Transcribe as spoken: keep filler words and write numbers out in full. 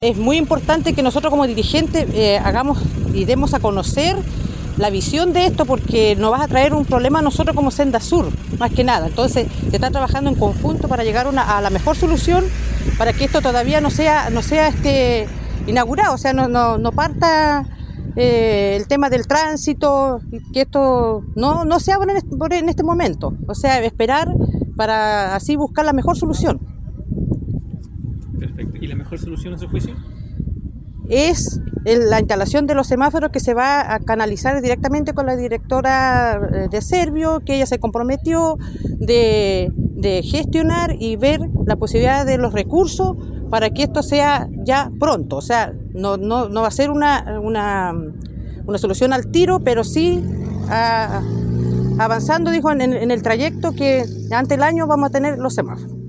Es muy importante que nosotros como dirigentes eh, hagamos y demos a conocer la visión de esto, porque nos va a traer un problema a nosotros como Senda Sur, más que nada. Entonces se está trabajando en conjunto para llegar una, a la mejor solución, para que esto todavía no sea, no sea este, inaugurado, o sea, no, no, no parta eh, el tema del tránsito, que esto no, no se abra en este, en este momento, o sea, esperar para así buscar la mejor solución. Perfecto. ¿Y la mejor solución a su juicio? Es la instalación de los semáforos, que se va a canalizar directamente con la directora de Servio, que ella se comprometió de, de gestionar y ver la posibilidad de los recursos para que esto sea ya pronto. O sea, no, no, no va a ser una, una, una solución al tiro, pero sí a, avanzando, dijo, en, en el trayecto, que antes del año vamos a tener los semáforos.